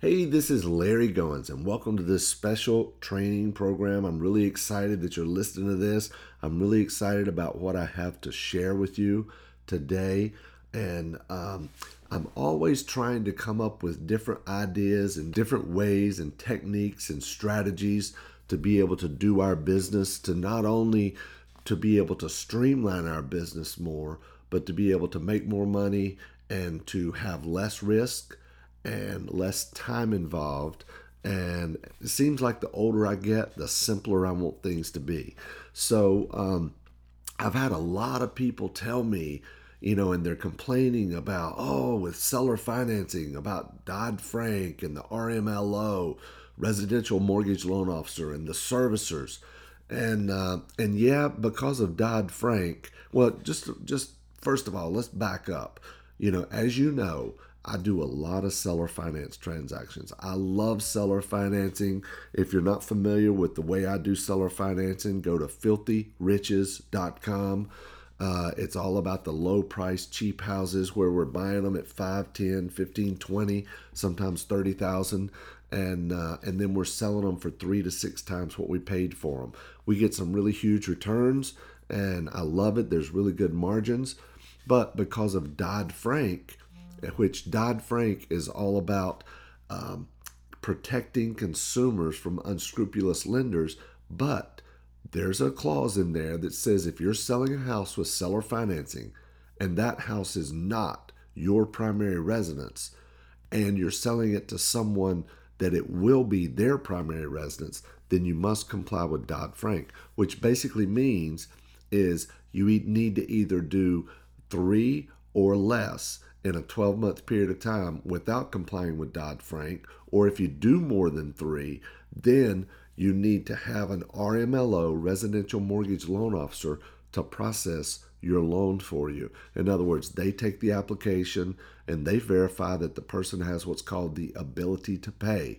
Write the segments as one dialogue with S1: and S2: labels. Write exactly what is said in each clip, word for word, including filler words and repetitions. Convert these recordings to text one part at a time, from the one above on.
S1: Hey, this is Larry Goins, and welcome to this special training program. I'm really excited that you're listening to this. I'm really excited about what I have to share with you today. And um, I'm always trying to come up with different ideas and different ways and techniques and strategies to be able to do our business, to not only to be able to streamline our business more, but to be able to make more money and to have less risk and less time involved. And it seems like the older I get, the simpler I want things to be. So um, I've had a lot of people tell me, you know, and they're complaining about, oh, with seller financing, about Dodd-Frank and the R M L O, residential mortgage loan officer, and the servicers. And uh, and yeah, because of Dodd-Frank, well, just just first of all, let's back up. You know, as you know, I do a lot of seller finance transactions. I love seller financing. If you're not familiar with the way I do seller financing, go to filthy riches dot com. Uh, it's all about the low price, cheap houses where we're buying them at five, ten, fifteen, twenty, sometimes thirty thousand. And, uh, and then we're selling them for three to six times what we paid for them. We get some really huge returns, and I love it. There's really good margins. But because of Dodd-Frank, which Dodd-Frank is all about um, protecting consumers from unscrupulous lenders, but there's a clause in there that says if you're selling a house with seller financing and that house is not your primary residence and you're selling it to someone that it will be their primary residence, then you must comply with Dodd-Frank, which basically means is you need to either do three or less in a twelve-month period of time without complying with Dodd-Frank, or if you do more than three, then you need to have an R M L O, residential mortgage loan officer, to process your loan for you. In other words, they take the application and they verify that the person has what's called the ability to pay,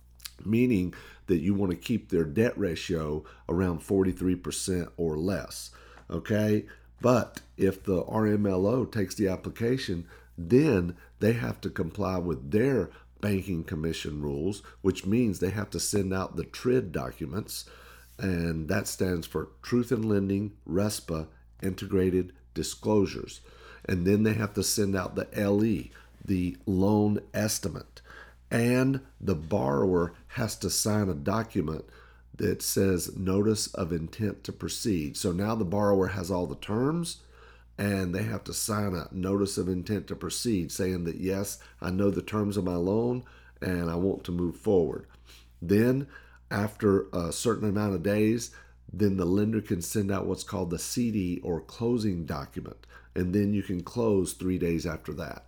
S1: meaning that you want to keep their debt ratio around forty-three percent or less. Okay? But if the R M L O takes the application, then they have to comply with their banking commission rules, which means they have to send out the T R I D documents, and that stands for Truth in Lending RESPA Integrated Disclosures. And then they have to send out the L E, the loan estimate. And the borrower has to sign a document that says Notice of Intent to Proceed. So now the borrower has all the terms, and they have to sign a Notice of Intent to Proceed saying that, yes, I know the terms of my loan and I want to move forward. Then, after a certain amount of days, then the lender can send out what's called the C D, or closing document, and then you can close three days after that.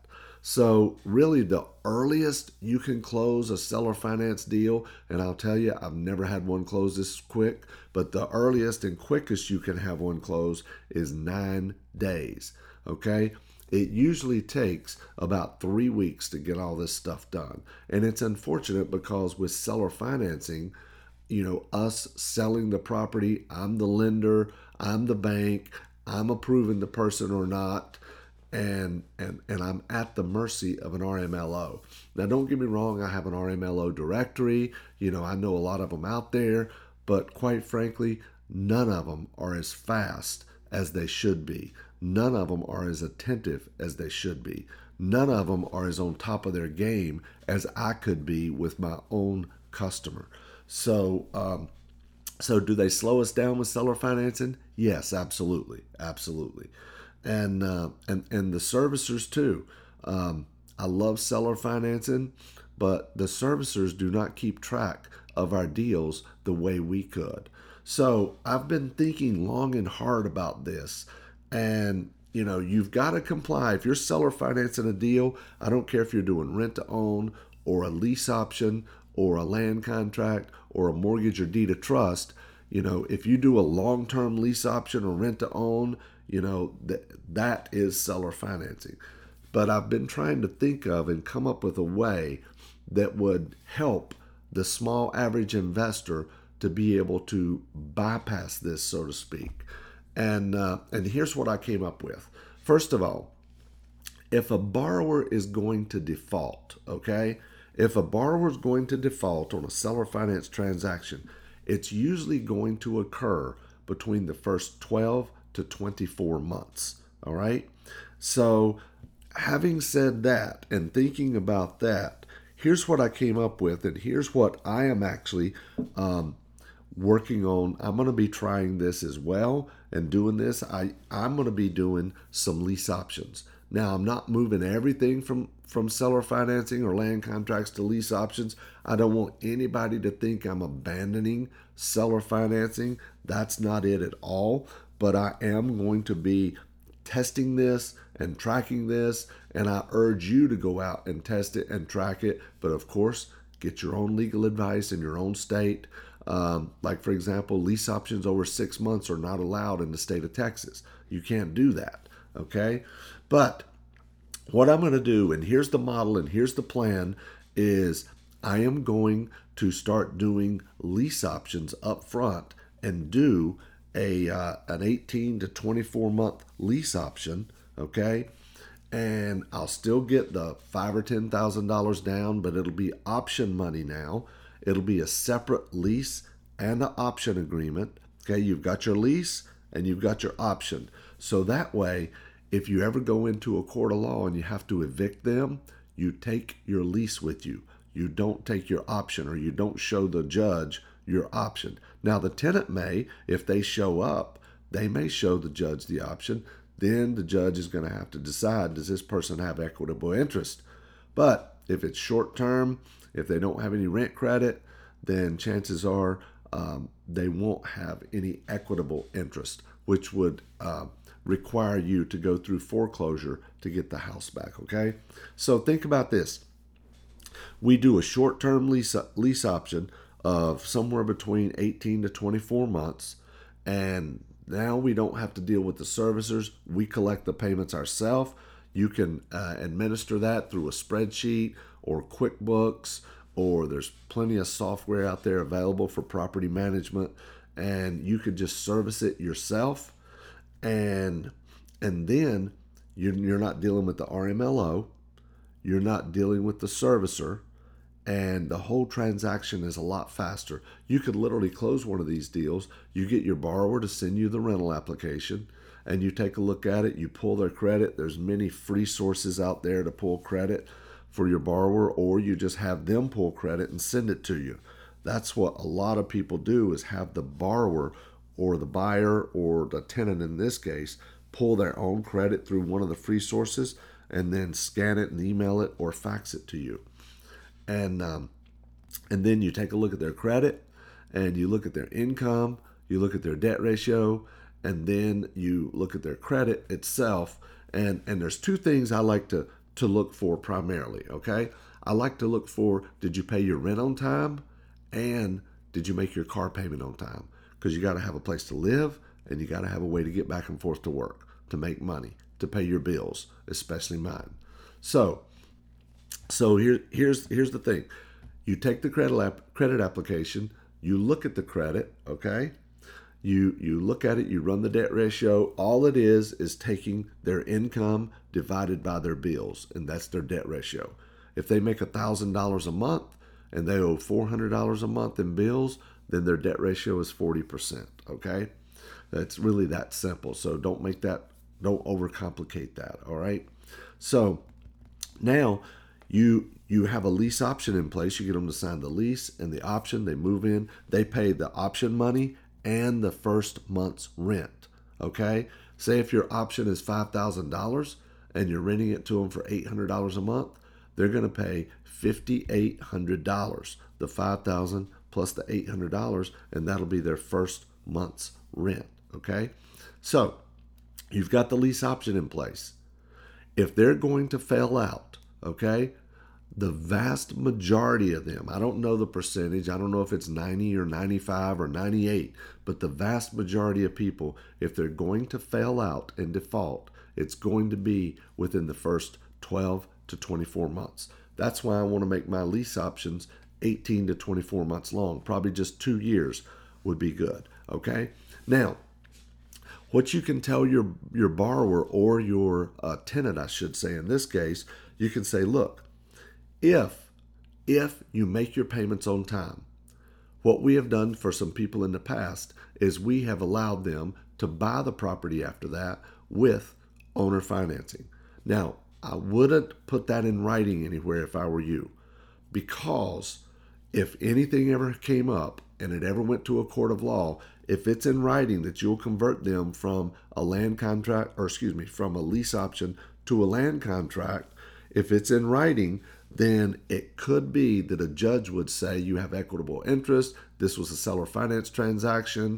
S1: So really the earliest you can close a seller finance deal, and I'll tell you, I've never had one close this quick, but the earliest and quickest you can have one close is nine days, okay? It usually takes about three weeks to get all this stuff done. And it's unfortunate because with seller financing, you know, us selling the property, I'm the lender, I'm the bank, I'm approving the person or not, and and and I'm at the mercy of an R M L O. Now, don't get me wrong, I have an R M L O directory. You know, I know a lot of them out there, but quite frankly, none of them are as fast as they should be. None of them are as attentive as they should be. None of them are as on top of their game as I could be with my own customer. So, um, so do they slow us down with seller financing? Yes, absolutely, absolutely. And uh, and and the servicers too. Um, I love seller financing, but the servicers do not keep track of our deals the way we could. So I've been thinking long and hard about this, and you know, you've got to comply. If you're seller financing a deal, I don't care if you're doing rent to own or a lease option or a land contract or a mortgage or deed of trust. You know, if you do a long-term lease option or rent to own, you know, that that is seller financing. But I've been trying to think of and come up with a way that would help the small average investor to be able to bypass this, so to speak. And uh, and here's what I came up with. First of all, if a borrower is going to default, okay, If a borrower is going to default on a seller finance transaction, it's usually going to occur between the first twelve to twenty-four months. All right. So, having said that and thinking about that, here's what I came up with, and here's what I am actually um, working on. I'm going to be trying this as well and doing this. I, I'm going to be doing some lease options. Now, I'm not moving everything from, from seller financing or land contracts to lease options. I don't want anybody to think I'm abandoning seller financing. That's not it at all. But I am going to be testing this and tracking this, and I urge you to go out and test it and track it. But of course, get your own legal advice in your own state. Um, like, for example, lease options over six months are not allowed in the state of Texas. You can't do that, okay? But what I'm going to do, and here's the model and here's the plan, is I am going to start doing lease options up front and do a uh, an eighteen to twenty-four month lease option, okay? And I'll still get the five or ten thousand dollars down, but it'll be option money now. It'll be a separate lease and an option agreement. Okay, you've got your lease and you've got your option. So that way, if you ever go into a court of law and you have to evict them, you take your lease with you. You don't take your option, or you don't show the judge your option. Now, the tenant may, if they show up, they may show the judge the option. Then the judge is going to have to decide, does this person have equitable interest? But if it's short term, if they don't have any rent credit, then chances are um, they won't have any equitable interest, which would uh, require you to go through foreclosure to get the house back, okay? So think about this. We do a short-term lease, lease option of somewhere between eighteen to twenty-four months, and now we don't have to deal with the servicers. We collect the payments ourselves. You can uh, administer that through a spreadsheet or QuickBooks, or there's plenty of software out there available for property management, and you could just service it yourself. And and then you're, you're not dealing with the R M L O. You're not dealing with the servicer. And the whole transaction is a lot faster. You could literally close one of these deals. You get your borrower to send you the rental application, and you take a look at it. You pull their credit. There's many free sources out there to pull credit for your borrower, or you just have them pull credit and send it to you. That's what a lot of people do, is have the borrower or the buyer or the tenant in this case pull their own credit through one of the free sources and then scan it and email it or fax it to you. And um, and then you take a look at their credit, and you look at their income, you look at their debt ratio, and then you look at their credit itself. And, and there's two things I like to, to look for primarily, okay? I like to look for, did you pay your rent on time, and did you make your car payment on time? Because you got to have a place to live, and you got to have a way to get back and forth to work, to make money, to pay your bills, especially mine. So, So here, here's here's the thing. You take the credit app, credit application, you look at the credit, okay? You you look at it, you run the debt ratio. All it is is taking their income divided by their bills, and that's their debt ratio. If they make one thousand dollars a month and they owe four hundred dollars a month in bills, then their debt ratio is forty percent, okay? That's really that simple. So don't make that, don't overcomplicate that, all right? So now, You you have a lease option in place. You get them to sign the lease and the option. They move in. They pay the option money and the first month's rent. Okay? Say if your option is five thousand dollars and you're renting it to them for eight hundred dollars a month, they're going to pay five thousand eight hundred dollars, the five thousand dollars plus the eight hundred dollars, and that'll be their first month's rent. Okay? So you've got the lease option in place. If they're going to fail out, okay, the vast majority of them, I don't know the percentage, I don't know if it's ninety or ninety-five or ninety-eight, but the vast majority of people, if they're going to fail out and default, it's going to be within the first twelve to twenty-four months. That's why I want to make my lease options eighteen to twenty-four months long. Probably just two years would be good, okay? Now, what you can tell your, your borrower or your uh, tenant, I should say in this case, you can say, look, if if you make your payments on time. What we have done for some people in the past is we have allowed them to buy the property after that with owner financing. Now, I wouldn't put that in writing anywhere if I were you, because if anything ever came up and it ever went to a court of law, if it's in writing that you'll convert them from a land contract, or excuse me, from a lease option to a land contract, if it's in writing, then it could be that a judge would say you have equitable interest. This was a seller finance transaction,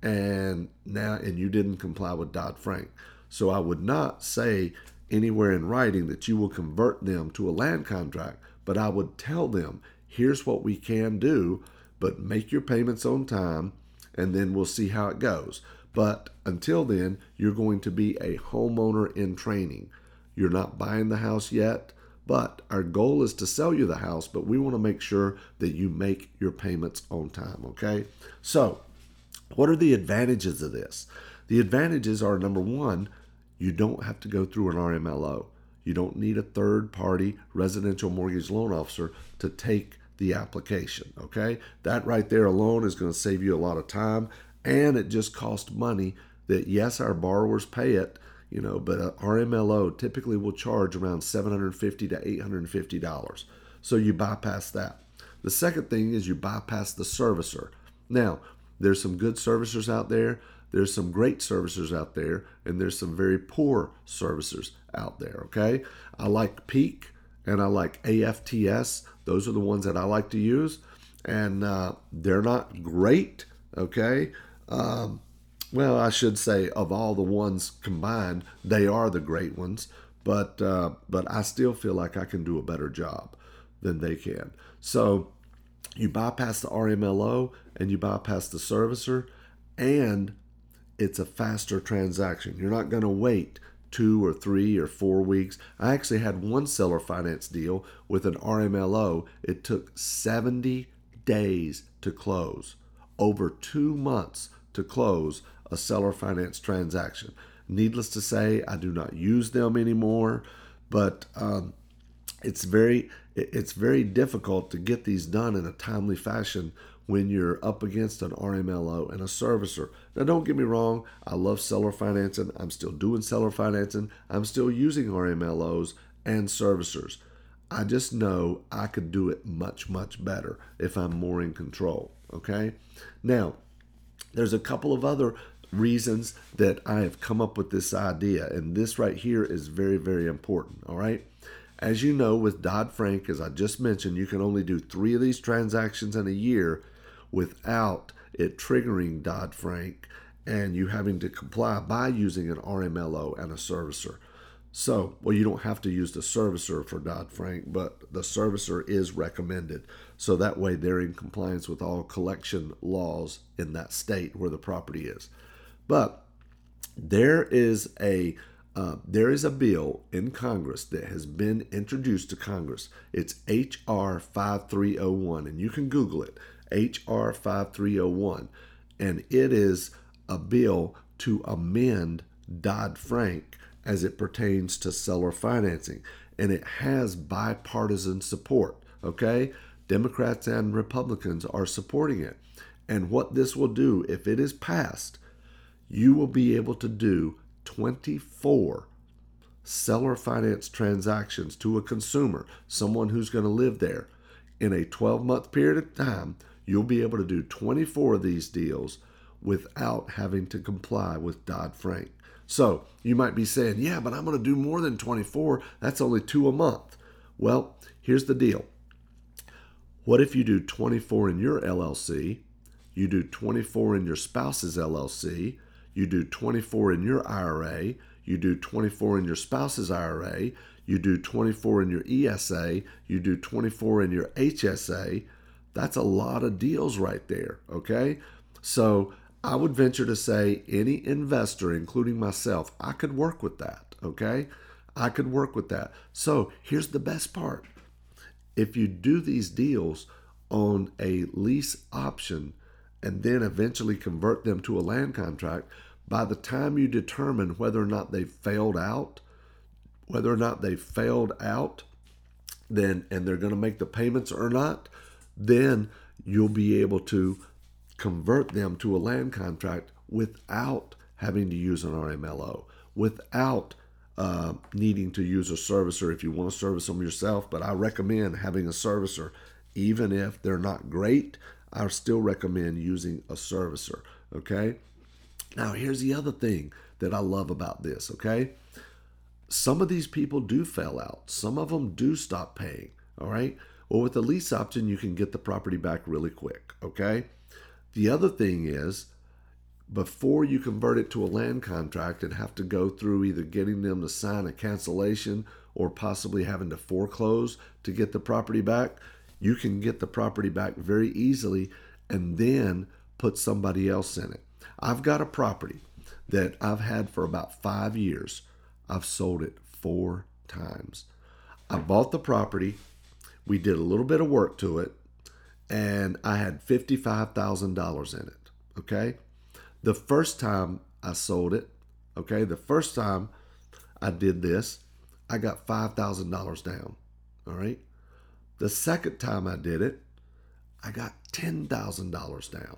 S1: and now and you didn't comply with Dodd-Frank. So I would not say anywhere in writing that you will convert them to a land contract, but I would tell them, here's what we can do, but make your payments on time, and then we'll see how it goes. But until then, you're going to be a homeowner in training. You're not buying the house yet, but our goal is to sell you the house, but we want to make sure that you make your payments on time, okay? So, what are the advantages of this? The advantages are, number one, you don't have to go through an R M L O. You don't need a third-party residential mortgage loan officer to take the application, okay? That right there alone is going to save you a lot of time, and it just costs money that, yes, our borrowers pay it, you know, but a R M L O typically will charge around seven hundred fifty dollars to eight hundred fifty dollars. So you bypass that. The second thing is you bypass the servicer. Now, there's some good servicers out there. There's some great servicers out there, and there's some very poor servicers out there, okay? I like Peak and I like A F T S. Those are the ones that I like to use, and uh, they're not great, okay? Um, well, I should say of all the ones combined, they are the great ones, but uh, but I still feel like I can do a better job than they can. So you bypass the R M L O and you bypass the servicer, and it's a faster transaction. You're not going to wait two or three or four weeks. I actually had one seller finance deal with an R M L O. It took seventy days to close, over two months to close a seller finance transaction. Needless to say, I do not use them anymore, but um, it's very it's very difficult to get these done in a timely fashion when you're up against an R M L O and a servicer. Now, don't get me wrong, I love seller financing. I'm still doing seller financing. I'm still using R M L Os and servicers. I just know I could do it much, much better if I'm more in control, okay? Now, there's a couple of other reasons that I have come up with this idea, and this right here is very, very important, all right? As you know, with Dodd-Frank, as I just mentioned, you can only do three of these transactions in a year without it triggering Dodd-Frank and you having to comply by using an R M L O and a servicer. So, well, you don't have to use the servicer for Dodd-Frank, but the servicer is recommended. So that way they're in compliance with all collection laws in that state where the property is. But there is a uh, there is a bill in Congress that has been introduced to Congress. It's H R five three oh one, and you can Google it, H R five three oh one. And it is a bill to amend Dodd-Frank as it pertains to seller financing. And it has bipartisan support, okay? Democrats and Republicans are supporting it. And what this will do, if it is passed, you will be able to do twenty-four seller finance transactions to a consumer, someone who's going to live there. In a twelve-month period of time, you'll be able to do twenty-four of these deals without having to comply with Dodd-Frank. So you might be saying, yeah, but I'm going to do more than twenty-four. That's only two a month. Well, here's the deal. What if you do twenty-four in your L L C, you do twenty-four in your spouse's L L C, you do twenty-four in your I R A, you do twenty-four in your spouse's I R A, you do twenty-four in your E S A, you do twenty-four in your H S A. That's a lot of deals right there, okay? So I would venture to say any investor, including myself, I could work with that, okay? I could work with that. So here's the best part. If you do these deals on a lease option and then eventually convert them to a land contract, by the time you determine whether or not they've failed out, whether or not they've failed out, then and they're going to make the payments or not, then you'll be able to convert them to a land contract without having to use an R M L O, without uh, needing to use a servicer if you want to service them yourself. But I recommend having a servicer. Even if they're not great, I still recommend using a servicer, okay? Now, here's the other thing that I love about this, okay? Some of these people do fail out. Some of them do stop paying, all right? Well, with the lease option, you can get the property back really quick, okay? The other thing is, before you convert it to a land contract and have to go through either getting them to sign a cancellation or possibly having to foreclose to get the property back, you can get the property back very easily and then put somebody else in it. I've got a property that I've had for about five years. I've sold it four times. I bought the property. We did a little bit of work to it, and I had fifty-five thousand dollars in it, okay? The first time I sold it, okay, the first time I did this, I got five thousand dollars down, all right? The second time I did it, I got ten thousand dollars down.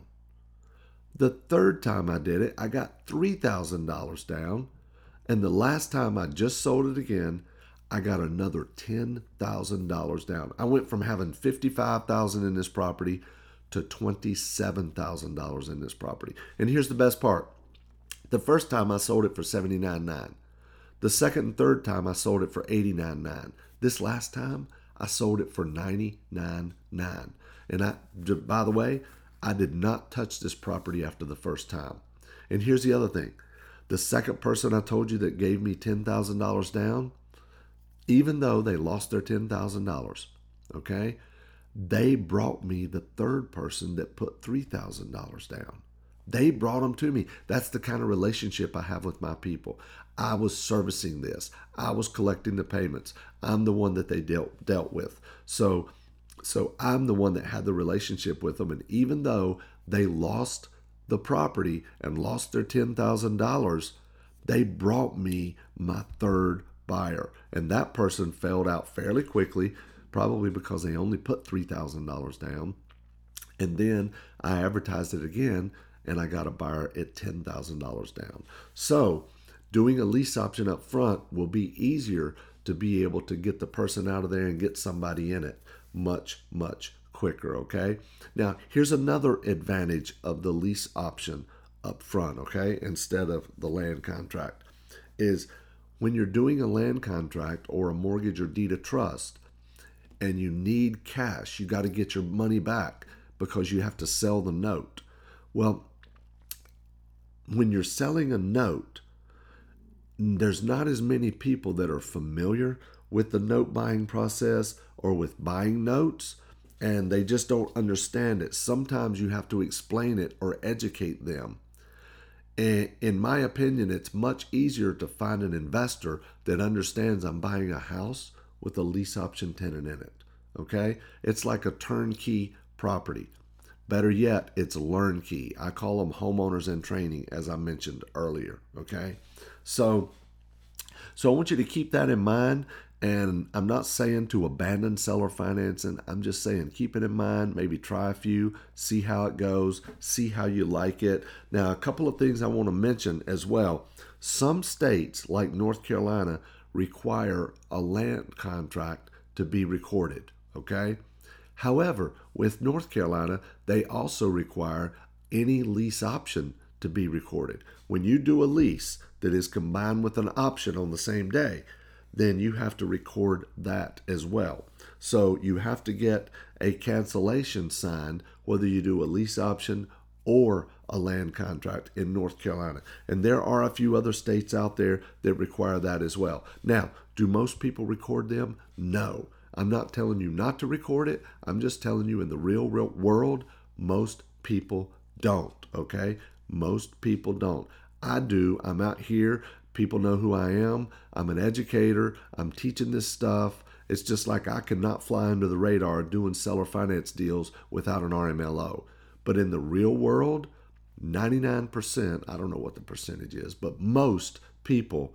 S1: The third time I did it, I got three thousand dollars down. And the last time I just sold it again, I got another ten thousand dollars down. I went from having fifty-five thousand dollars in this property to twenty-seven thousand dollars in this property. And here's the best part. The first time I sold it for seventy-nine thousand nine hundred dollars. The second and third time I sold it for eighty-nine thousand nine hundred dollars. This last time I sold it for ninety-nine thousand nine hundred dollars. And I, by the way, I did not touch this property after the first time. And here's the other thing. The second person I told you that gave me ten thousand dollars down, even though they lost their ten thousand dollars, okay, they brought me the third person that put three thousand dollars down. They brought them to me. That's the kind of relationship I have with my people. I was servicing this. I was collecting the payments. I'm the one that they dealt dealt with. So, so I'm the one that had the relationship with them. And even though they lost the property and lost their ten thousand dollars, they brought me my third buyer. And that person failed out fairly quickly, probably because they only put three thousand dollars down. And then I advertised it again, and I got a buyer at ten thousand dollars down. So doing a lease option up front will be easier to be able to get the person out of there and get somebody in it much, much quicker, okay? Now, here's another advantage of the lease option up front, okay, instead of the land contract, is when you're doing a land contract or a mortgage or deed of trust and you need cash, you got to get your money back because you have to sell the note. Well, when you're selling a note, there's not as many people that are familiar with the note buying process or with buying notes, and they just don't understand it. Sometimes you have to explain it or educate them. And in my opinion, it's much easier to find an investor that understands I'm buying a house with a lease option tenant in it. Okay? It's like a turnkey property. Better yet, it's learn key. I call them homeowners in training, as I mentioned earlier. Okay? So, so I want you to keep that in mind. And I'm not saying to abandon seller financing. I'm just saying keep it in mind. Maybe try a few, see how it goes, see how you like it. Now, a couple of things I want to mention as well. Some states, like North Carolina, require a land contract to be recorded, okay? However, with North Carolina, they also require any lease option to be recorded. When you do a lease that is combined with an option on the same day, then you have to record that as well. So you have to get a cancellation signed, whether you do a lease option or a land contract in North Carolina. And there are a few other states out there that require that as well. Now, do most people record them? No. I'm not telling you not to record it. I'm just telling you in the real, real world, most people don't, okay? Most people don't. I do. I'm out here. People know who I am. I'm an educator. I'm teaching this stuff. It's just like I cannot fly under the radar doing seller finance deals without an R M L O. But in the real world, ninety-nine percent, I don't know what the percentage is, but most people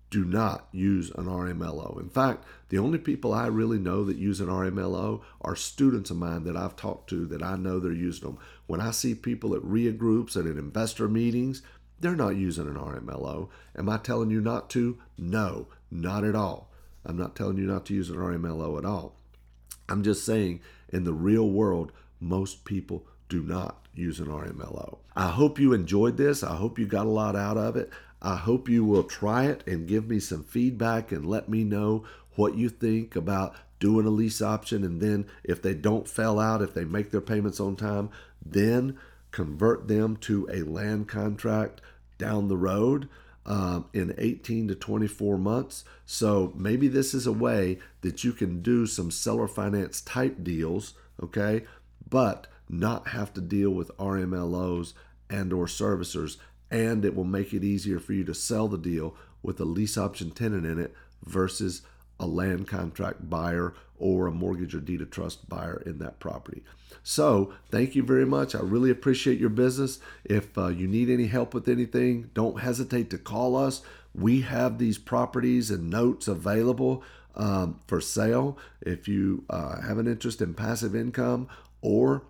S1: do not use an R M L O. In fact, the only people I really know that use an R M L O are students of mine that I've talked to that I know they're using them. When I see people at R I A groups and at investor meetings, they're not using an R M L O. Am I telling you not to? No, not at all. I'm not telling you not to use an R M L O at all. I'm just saying in the real world, most people do not use an R M L O. I hope you enjoyed this. I hope you got a lot out of it. I hope you will try it and give me some feedback and let me know what you think about doing a lease option. And then if they don't fail out, if they make their payments on time, then convert them to a land contract down the road um, in eighteen to twenty-four months. So maybe this is a way that you can do some seller finance type deals, okay, but not have to deal with R M L Os and or servicers, and it will make it easier for you to sell the deal with a lease option tenant in it versus a land contract buyer or a mortgage or deed of trust buyer in that property. So thank you very much. I really appreciate your business. If uh, you need any help with anything, don't hesitate to call us. We have these properties and notes available um, for sale. If you uh, have an interest in passive income, or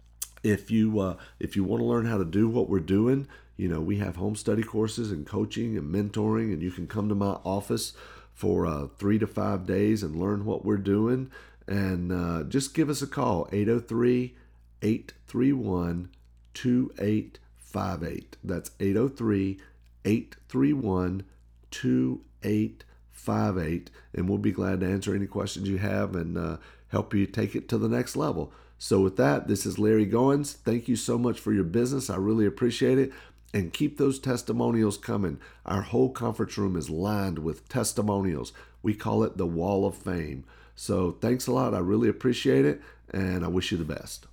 S1: if you uh, if you want to learn how to do what we're doing, you know, we have home study courses and coaching and mentoring, and you can come to my office for uh, three to five days and learn what we're doing. And uh, just give us a call, eight oh three, eight three one, two eight five eight. That's eight oh three, eight three one, two eight five eight. And we'll be glad to answer any questions you have and uh, help you take it to the next level. So with that, this is Larry Goins. Thank you so much for your business. I really appreciate it. And keep those testimonials coming. Our whole conference room is lined with testimonials. We call it the Wall of Fame. So thanks a lot. I really appreciate it, and I wish you the best.